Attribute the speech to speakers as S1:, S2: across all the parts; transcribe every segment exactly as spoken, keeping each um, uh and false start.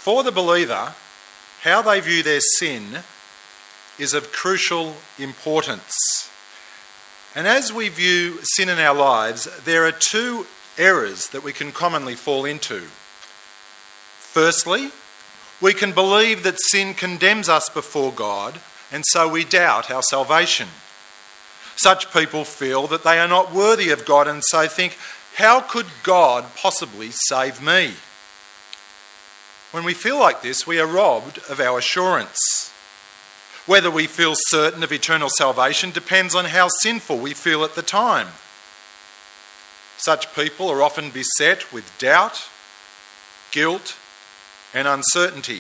S1: For the believer, how they view their sin is of crucial importance. And as we view sin in our lives, there are two errors that we can commonly fall into. Firstly, we can believe that sin condemns us before God, and so we doubt our salvation. Such people feel that they are not worthy of God and so think, how could God possibly save me? When we feel like this, we are robbed of our assurance. Whether we feel certain of eternal salvation depends on how sinful we feel at the time. Such people are often beset with doubt, guilt, and uncertainty.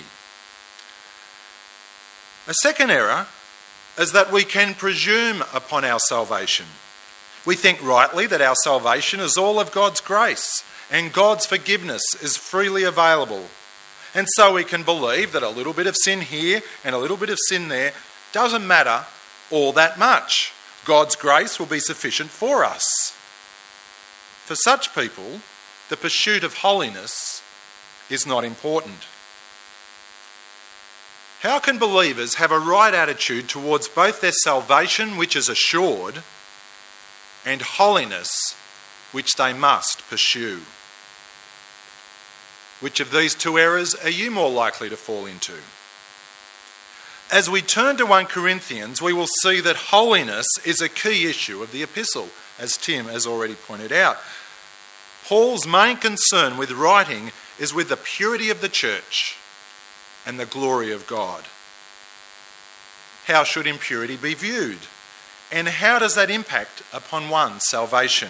S1: A second error is that we can presume upon our salvation. We think rightly that our salvation is all of God's grace and God's forgiveness is freely available. And so we can believe that a little bit of sin here and a little bit of sin there doesn't matter all that much. God's grace will be sufficient for us. For such people, the pursuit of holiness is not important. How can believers have a right attitude towards both their salvation, which is assured, and holiness, which they must pursue? Which of these two errors are you more likely to fall into? As we turn to First Corinthians, we will see that holiness is a key issue of the epistle, as Tim has already pointed out. Paul's main concern with writing is with the purity of the church and the glory of God. How should impurity be viewed? And how does that impact upon one's salvation?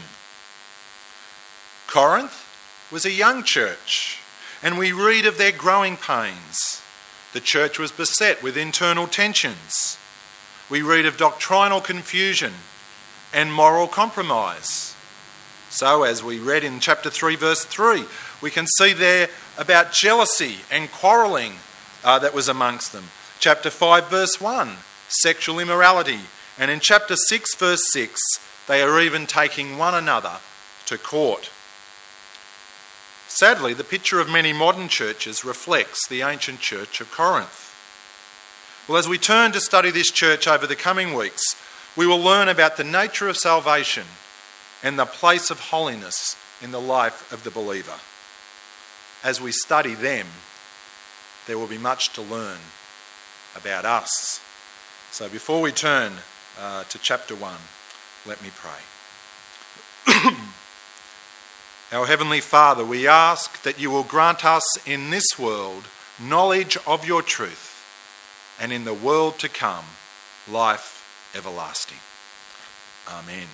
S1: Corinth was a young church, and we read of their growing pains. The church was beset with internal tensions. We read of doctrinal confusion and moral compromise. So, as we read in chapter three, verse three, we can see there about jealousy and quarrelling uh, that was amongst them. Chapter five, verse one, sexual immorality. And in chapter six, verse six, they are even taking one another to court. Sadly, the picture of many modern churches reflects the ancient church of Corinth. Well, as we turn to study this church over the coming weeks, we will learn about the nature of salvation and the place of holiness in the life of the believer. As we study them, there will be much to learn about us. So before we turn uh, to chapter one, let me pray. Our Heavenly Father, we ask that you will grant us in this world knowledge of your truth, and in the world to come, life everlasting. Amen.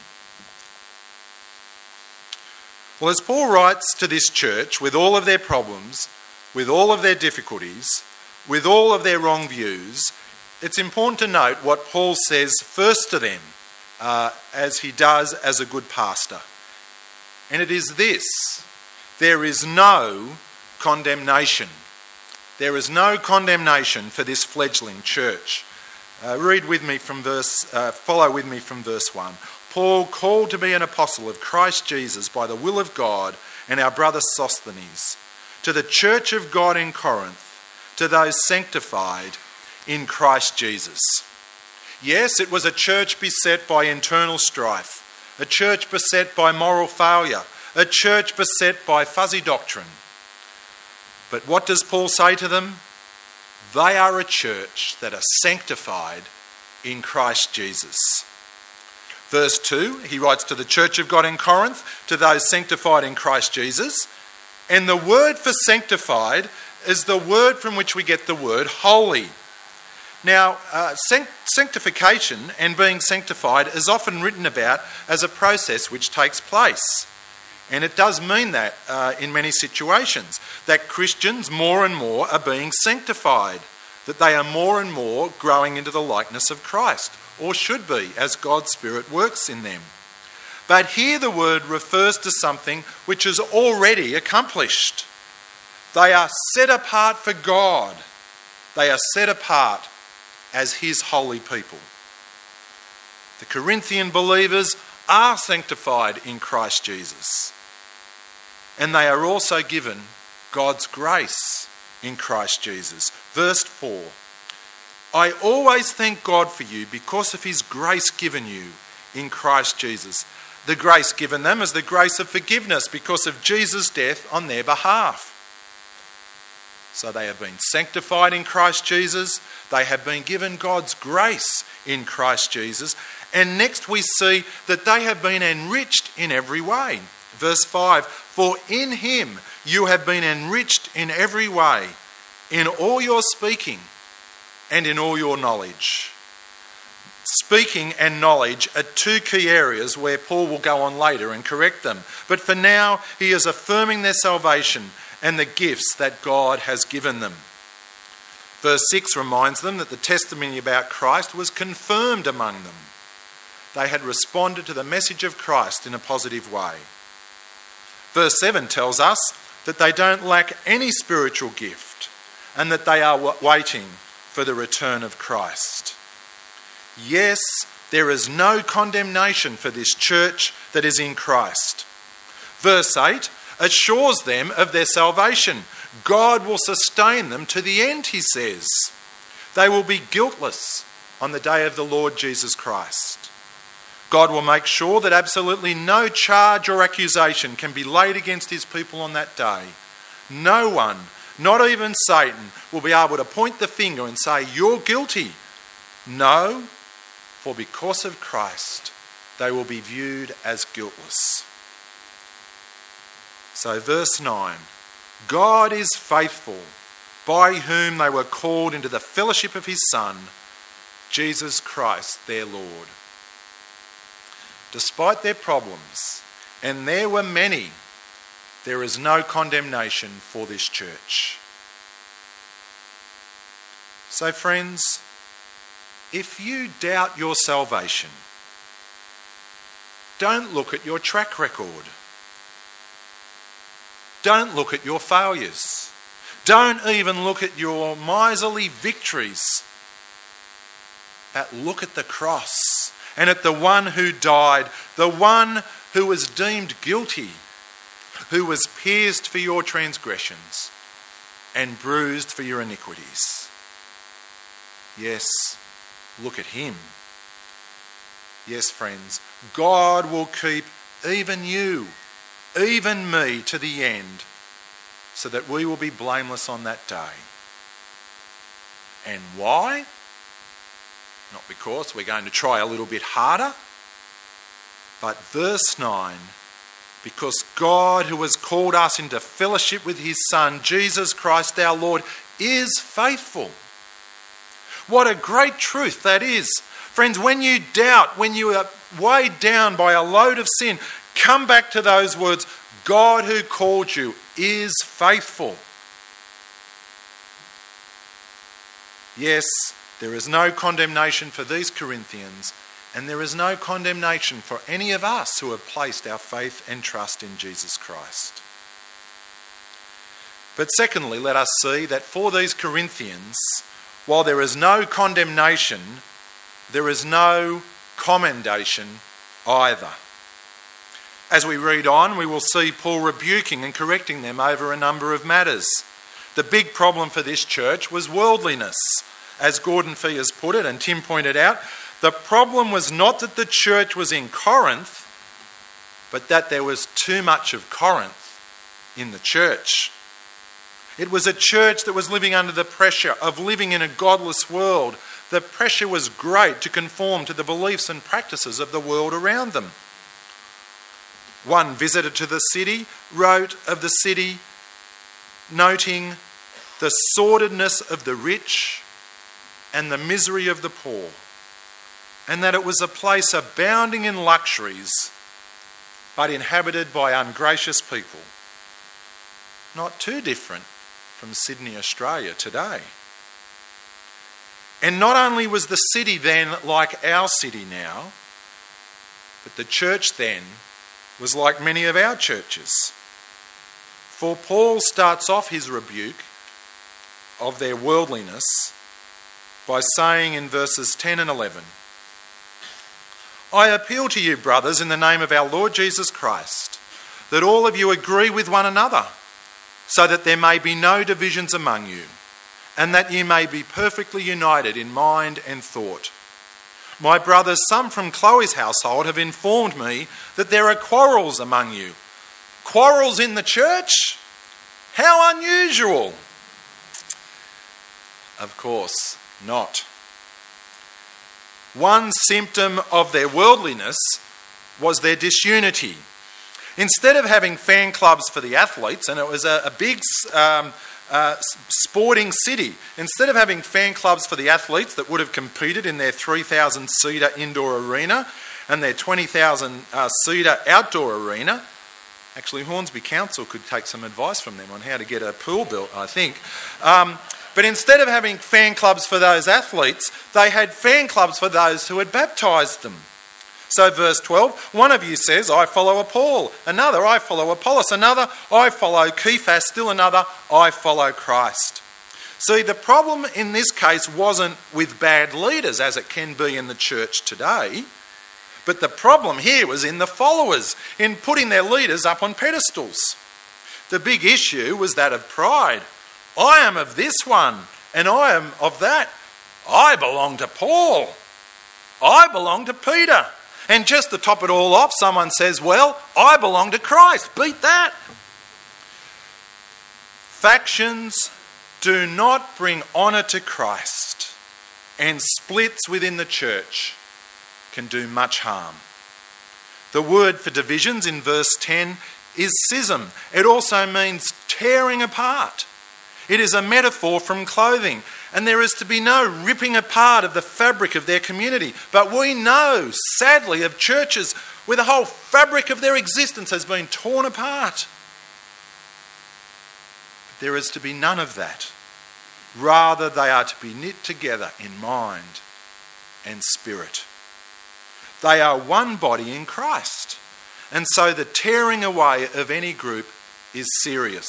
S1: Well, as Paul writes to this church with all of their problems, with all of their difficulties, with all of their wrong views, it's important to note what Paul says first to them, uh, as he does as a good pastor. And it is this: there is no condemnation. There is no condemnation for this fledgling church. Uh, read with me from verse, uh, follow with me from verse one. Paul, called to be an apostle of Christ Jesus by the will of God, and our brother Sosthenes, to the church of God in Corinth, to those sanctified in Christ Jesus. Yes, it was a church beset by internal strife, a church beset by moral failure, a church beset by fuzzy doctrine. But what does Paul say to them? They are a church that are sanctified in Christ Jesus. Verse two, he writes to the church of God in Corinth, to those sanctified in Christ Jesus. And the word for sanctified is the word from which we get the word holy. Now, uh, sanctification and being sanctified is often written about as a process which takes place. And it does mean that uh, in many situations, that Christians more and more are being sanctified, that they are more and more growing into the likeness of Christ, or should be, as God's Spirit works in them. But here the word refers to something which is already accomplished. They are set apart for God. They are set apart as his holy people. The Corinthian believers are sanctified in Christ Jesus. And they are also given God's grace in Christ Jesus. Verse four. I always thank God for you because of his grace given you in Christ Jesus. The grace given them is the grace of forgiveness because of Jesus' death on their behalf. So they have been sanctified in Christ Jesus. They have been given God's grace in Christ Jesus. And next we see that they have been enriched in every way. Verse five, for in him you have been enriched in every way, in all your speaking and in all your knowledge. Speaking and knowledge are two key areas where Paul will go on later and correct them. But for now, he is affirming their salvation and the gifts that God has given them. Verse six reminds them that the testimony about Christ was confirmed among them. They had responded to the message of Christ in a positive way. Verse seven tells us that they don't lack any spiritual gift and that they are waiting for the return of Christ. Yes, there is no condemnation for this church that is in Christ. Verse eight assures them of their salvation. God will sustain them to the end, he says. They will be guiltless on the day of the Lord Jesus Christ. God will make sure that absolutely no charge or accusation can be laid against his people on that day. No one, not even Satan, will be able to point the finger and say, you're guilty. No, for because of Christ, they will be viewed as guiltless. So verse nine, God is faithful, by whom they were called into the fellowship of his Son, Jesus Christ, their Lord. Despite their problems, and there were many, there is no condemnation for this church. So friends, if you doubt your salvation, don't look at your track record. Don't look at your failures. Don't even look at your miserly victories. But look at the cross and at the one who died, the one who was deemed guilty, who was pierced for your transgressions and bruised for your iniquities. Yes, look at him. Yes, friends, God will keep even you, even me, to the end, so that we will be blameless on that day. And why? Not because we're going to try a little bit harder, but verse nine, because God, who has called us into fellowship with his Son, Jesus Christ our Lord, is faithful. What a great truth that is. Friends, when you doubt, when you are weighed down by a load of sin, come back to those words. God who called you is faithful. Yes, there is no condemnation for these Corinthians, and there is no condemnation for any of us who have placed our faith and trust in Jesus Christ. But secondly, let us see that for these Corinthians, while there is no condemnation, there is no commendation either. As we read on, we will see Paul rebuking and correcting them over a number of matters. The big problem for this church was worldliness. As Gordon Fee has put it, and Tim pointed out, the problem was not that the church was in Corinth, but that there was too much of Corinth in the church. It was a church that was living under the pressure of living in a godless world. The pressure was great to conform to the beliefs and practices of the world around them. One visitor to the city wrote of the city, noting the sordidness of the rich and the misery of the poor, and that it was a place abounding in luxuries, but inhabited by ungracious people. Not too different from Sydney, Australia today. And not only was the city then like our city now, but the church then was like many of our churches. For Paul starts off his rebuke of their worldliness by saying in verses ten and eleven, I appeal to you, brothers, in the name of our Lord Jesus Christ, that all of you agree with one another, so that there may be no divisions among you, and that you may be perfectly united in mind and thought. My brothers, some from Chloe's household have informed me that there are quarrels among you. Quarrels in the church? How unusual! Of course not. One symptom of their worldliness was their disunity. Instead of having fan clubs for the athletes, and it was a, a big um, uh, sporting city, instead of having fan clubs for the athletes that would have competed in their three thousand seater indoor arena and their twenty thousand seater outdoor arena, actually Hornsby Council could take some advice from them on how to get a pool built, I think. Um, but instead of having fan clubs for those athletes, they had fan clubs for those who had baptised them. So verse twelve, one of you says, I follow Paul. Another, I follow Apollos. Another, I follow Cephas. Still another, I follow Christ. See, the problem in this case wasn't with bad leaders, as it can be in the church today. But the problem here was in the followers, in putting their leaders up on pedestals. The big issue was that of pride. I am of this one, and I am of that. I belong to Paul. I belong to Peter. And just to top it all off, someone says, well, I belong to Christ. Beat that. Factions do not bring honour to Christ, and splits within the church can do much harm. The word for divisions in verse ten is schism. It also means tearing apart. It is a metaphor from clothing, and there is to be no ripping apart of the fabric of their community. But we know, sadly, of churches where the whole fabric of their existence has been torn apart. But there is to be none of that. Rather, they are to be knit together in mind and spirit. They are one body in Christ, and so the tearing away of any group is serious.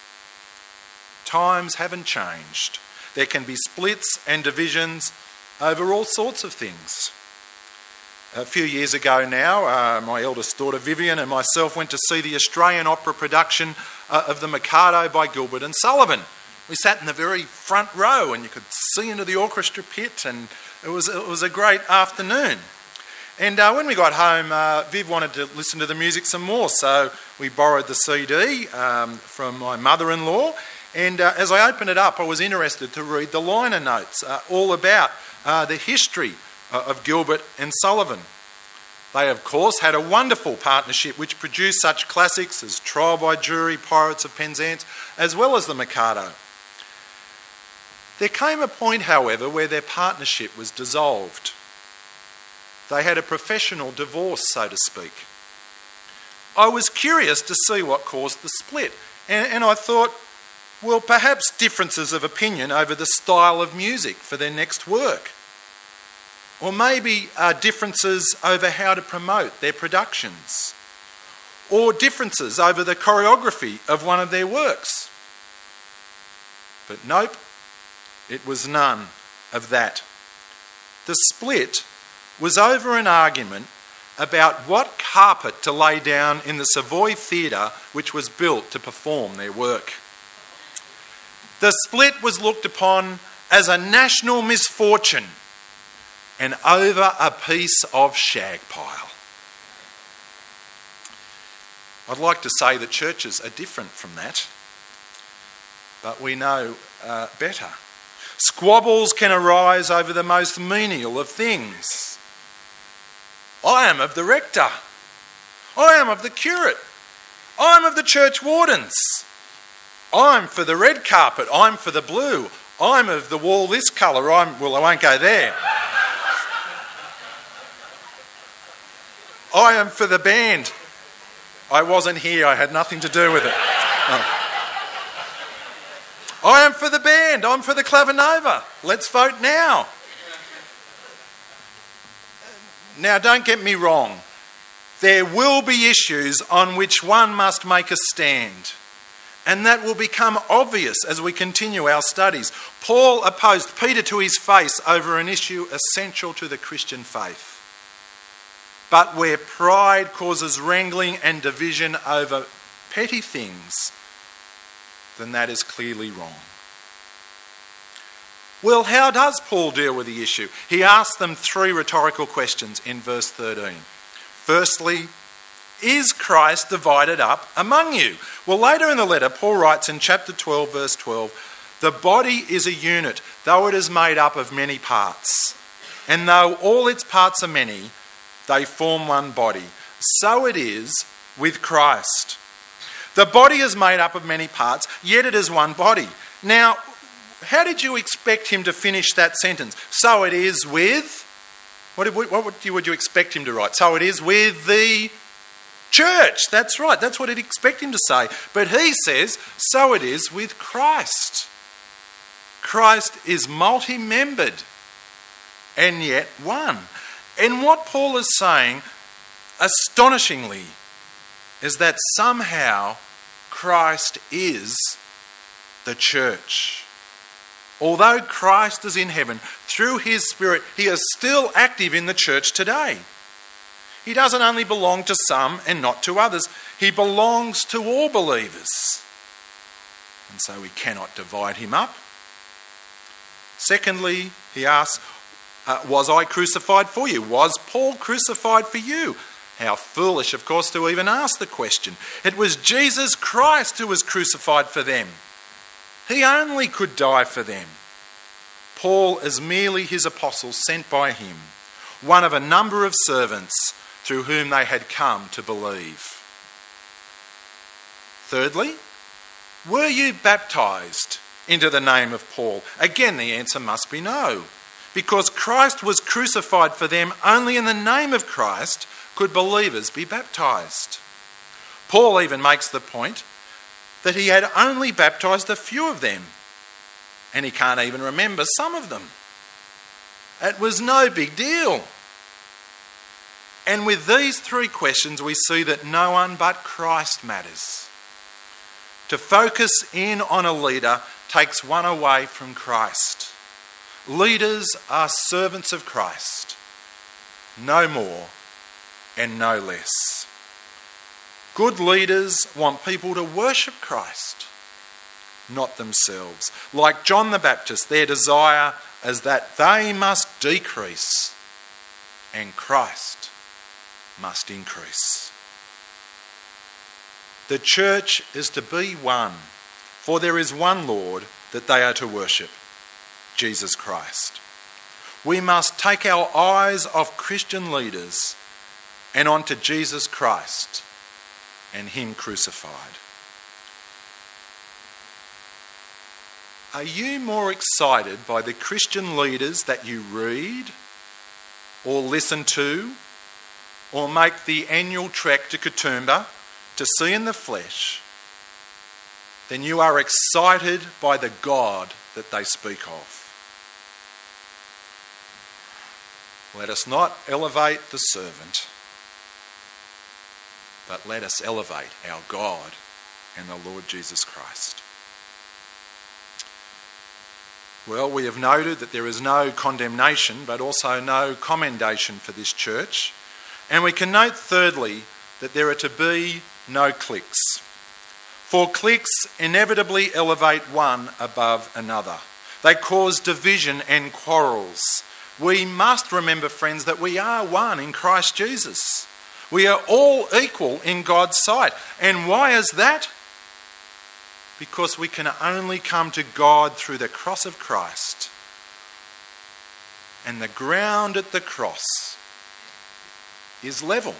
S1: Times haven't changed. There can be splits and divisions over all sorts of things. A few years ago now, uh, my eldest daughter Vivian and myself went to see the Australian opera production uh, of The Mikado by Gilbert and Sullivan. We sat in the very front row and you could see into the orchestra pit, and it was, it was a great afternoon. And uh, when we got home, uh, Viv wanted to listen to the music some more, so we borrowed the C D um, from my mother-in-law. And uh, as I opened it up, I was interested to read the liner notes, uh, all about uh, the history uh, of Gilbert and Sullivan. They, of course, had a wonderful partnership which produced such classics as Trial by Jury, Pirates of Penzance, as well as The Mikado. There came a point, however, where their partnership was dissolved. They had a professional divorce, so to speak. I was curious to see what caused the split, and, and I thought, well, perhaps differences of opinion over the style of music for their next work. Or maybe uh, differences over how to promote their productions. Or differences over the choreography of one of their works. But nope, it was none of that. The split was over an argument about what carpet to lay down in the Savoy Theatre, which was built to perform their work. The split was looked upon as a national misfortune and over a piece of shag pile. I'd like to say that churches are different from that, but we know uh, better. Squabbles can arise over the most menial of things. I am of the rector. I am of the curate. I am of the church wardens. I'm for the red carpet. I'm for the blue. I'm of the wall this colour. I'm, well, I won't go there. I am for the band. I wasn't here. I had nothing to do with it. Oh. I am for the band. I'm for the Clavinova. Let's vote now. Now, don't get me wrong. There will be issues on which one must make a stand. And that will become obvious as we continue our studies. Paul opposed Peter to his face over an issue essential to the Christian faith. But where pride causes wrangling and division over petty things, then that is clearly wrong. Well, how does Paul deal with the issue? He asks them three rhetorical questions in verse thirteen. Firstly, is Christ divided up among you? Well, later in the letter, Paul writes in chapter twelve, verse twelve, the body is a unit, though it is made up of many parts. And though all its parts are many, they form one body. So it is with Christ. The body is made up of many parts, yet it is one body. Now, how did you expect him to finish that sentence? So it is with... What, did, what would, you, would you expect him to write? So it is with the church. That's right. That's what he'd expect him to say. But he says, so it is with Christ. Christ is multi-membered and yet one. And what Paul is saying, astonishingly, is that somehow Christ is the church. Although Christ is in heaven, through his Spirit, he is still active in the church today. He doesn't only belong to some and not to others. He belongs to all believers. And so we cannot divide him up. Secondly, he asks, uh, was I crucified for you? Was Paul crucified for you? How foolish, of course, to even ask the question. It was Jesus Christ who was crucified for them. He only could die for them. Paul is merely his apostle sent by him, one of a number of servants through whom they had come to believe. Thirdly, were you baptized into the name of Paul? Again, the answer must be no, because Christ was crucified for them. Only in the name of Christ could believers be baptized. Paul even makes the point that he had only baptized a few of them, and he can't even remember some of them. It was no big deal. And with these three questions, we see that no one but Christ matters. To focus in on a leader takes one away from Christ. Leaders are servants of Christ, no more and no less. Good leaders want people to worship Christ, not themselves. Like John the Baptist, their desire is that they must decrease and Christ must increase. The church is to be one, for there is one Lord that they are to worship, Jesus Christ. We must take our eyes off Christian leaders and onto Jesus Christ and him crucified. Are you more excited by the Christian leaders that you read or listen to or make the annual trek to Katoomba to see in the flesh than you are excited by the God that they speak of? Let us not elevate the servant, but let us elevate our God and the Lord Jesus Christ. Well, we have noted that there is no condemnation, but also no commendation for this church. And we can note, thirdly, that there are to be no cliques. For cliques inevitably elevate one above another. They cause division and quarrels. We must remember, friends, that we are one in Christ Jesus. We are all equal in God's sight. And why is that? Because we can only come to God through the cross of Christ. And the ground at the cross is level.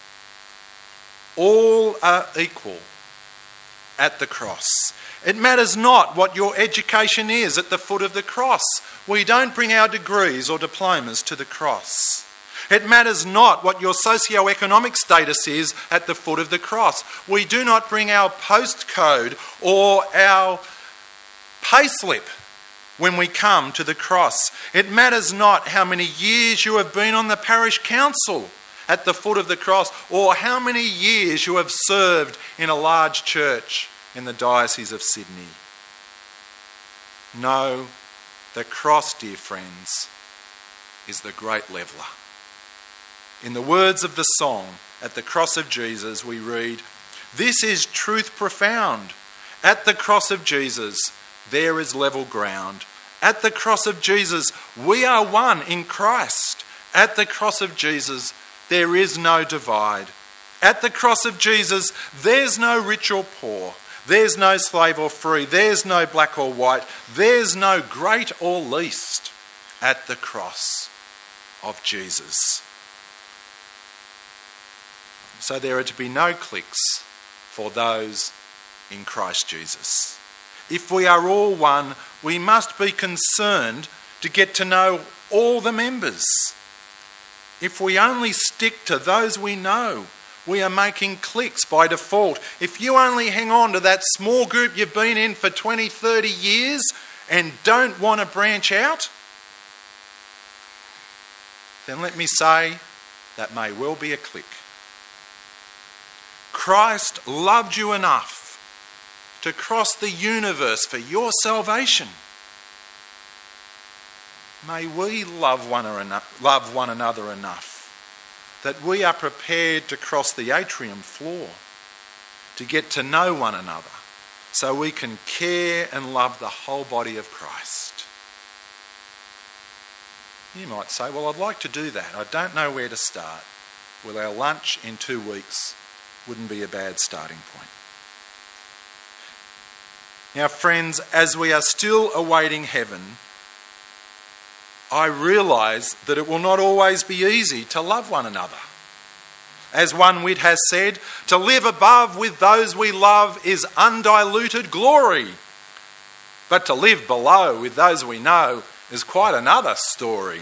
S1: All are equal at the cross. It matters not what your education is at the foot of the cross. We don't bring our degrees or diplomas to the cross. It matters not what your socio-economic status is at the foot of the cross. We do not bring our postcode or our payslip when we come to the cross. It matters not how many years you have been on the parish council at the foot of the cross, or how many years you have served in a large church in the Diocese of Sydney. No, the cross, dear friends, is the great leveller. In the words of the song, at the cross of Jesus, we read, "This is truth profound, At the cross of Jesus, there is level ground. At the cross of Jesus, we are one in Christ. At the cross of Jesus, there is no divide. At the cross of Jesus, there's no rich or poor. There's no slave or free. There's no black or white. There's no great or least at the cross of Jesus. So there are to be no cliques for those in Christ Jesus. If we are all one, we must be concerned to get to know all the members. If we only stick to those we know, we are making cliques by default. If you only hang on to that small group you've been in for twenty, thirty years and don't want to branch out, then let me say that may well be a clique. Christ loved you enough to cross the universe for your salvation. May we love one, or eno- love one another enough that we are prepared to cross the atrium floor to get to know one another so we can care and love the whole body of Christ. You might say, well, I'd like to do that. I don't know where to start. Well, our lunch in two weeks wouldn't be a bad starting point. Now, friends, as we are still awaiting heaven, I realise that it will not always be easy to love one another. As one wit has said, to live above with those we love is undiluted glory. But to live below with those we know is quite another story.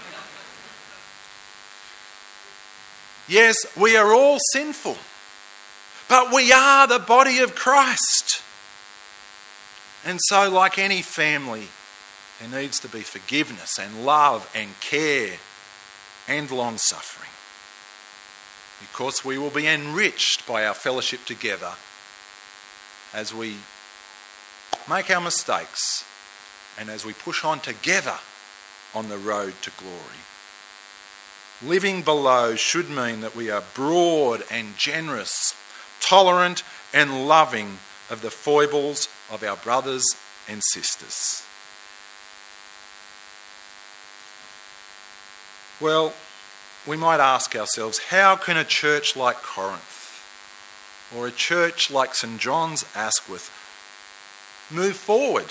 S1: Yes, we are all sinful, but we are the body of Christ. And so, like any family, there needs to be forgiveness and love and care and long-suffering, because we will be enriched by our fellowship together as we make our mistakes and as we push on together on the road to glory. Living below should mean that we are broad and generous, tolerant and loving of the foibles of our brothers and sisters. Well, we might ask ourselves, how can a church like Corinth or a church like St John's Asquith move forward?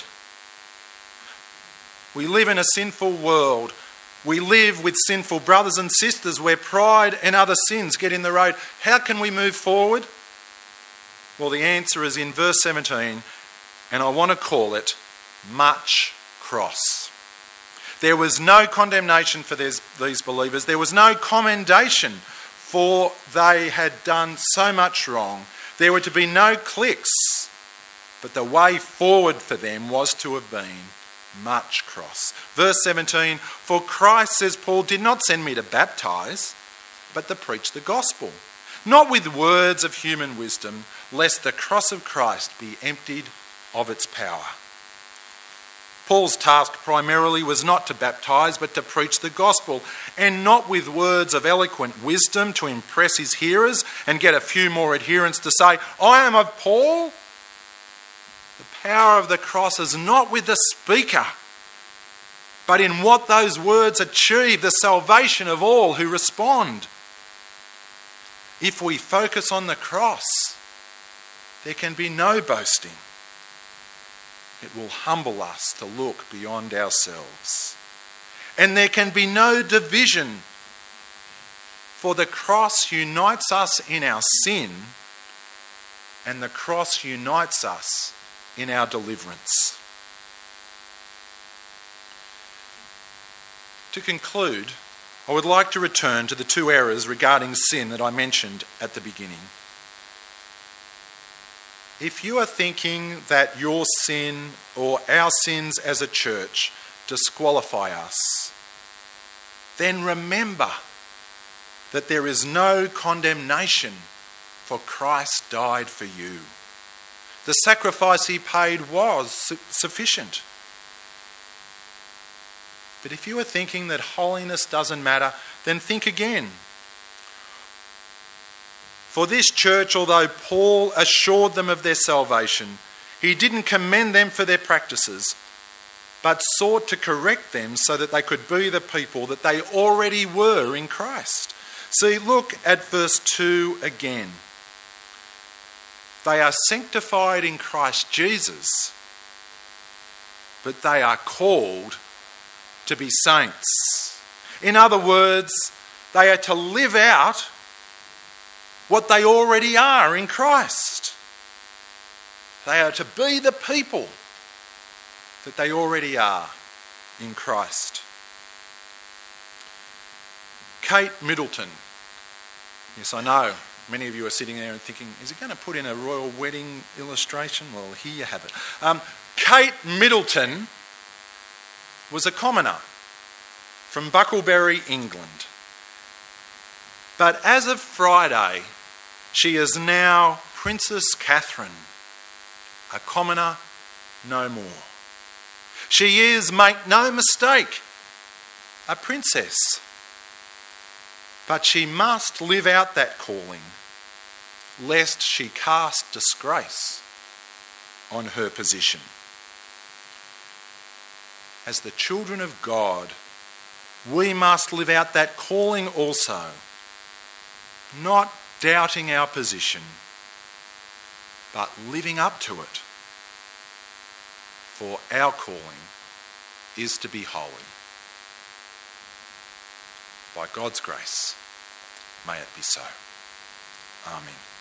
S1: We live in a sinful world. We live with sinful brothers and sisters where pride and other sins get in the road. How can we move forward? Well, the answer is in verse seventeen, and I want to call it much cross. There was no condemnation for these, these believers. There was no commendation, for they had done so much wrong. There were to be no cliques, but the way forward for them was to have been much cross. Verse seventeen, for Christ, says Paul, did not send me to baptize, but to preach the gospel, not with words of human wisdom, lest the cross of Christ be emptied of its power. Paul's task primarily was not to baptize, but to preach the gospel, and not with words of eloquent wisdom to impress his hearers and get a few more adherents to say, I am of Paul. The power of the cross is not with the speaker, but in what those words achieve, the salvation of all who respond. If we focus on the cross, there can be no boasting. It will humble us to look beyond ourselves. And there can be no division, for the cross unites us in our sin, and the cross unites us in our deliverance. To conclude, I would like to return to the two errors regarding sin that I mentioned at the beginning. If you are thinking that your sin or our sins as a church disqualify us, then remember that there is no condemnation, for Christ died for you. The sacrifice he paid was su- sufficient. But if you are thinking that holiness doesn't matter, then think again. For this church, although Paul assured them of their salvation, He didn't commend them for their practices, but sought to correct them so that they could be the people that they already were in Christ. See, look at verse two again. They are sanctified in Christ Jesus, but they are called to be saints. In other words, they are to live out what they already are in Christ. They are to be the people that they already are in Christ. Kate Middleton. Yes, I know many of you are sitting there and thinking, is he going to put in a royal wedding illustration? Well, here you have it. Um, Kate Middleton was a commoner from Bucklebury, England. But as of Friday, she is now Princess Catherine, a commoner no more. She is, make no mistake, a princess. But she must live out that calling, lest she cast disgrace on her position. As the children of God, we must live out that calling also, not doubting our position, but living up to it. For our calling is to be holy. By God's grace, may it be so. Amen.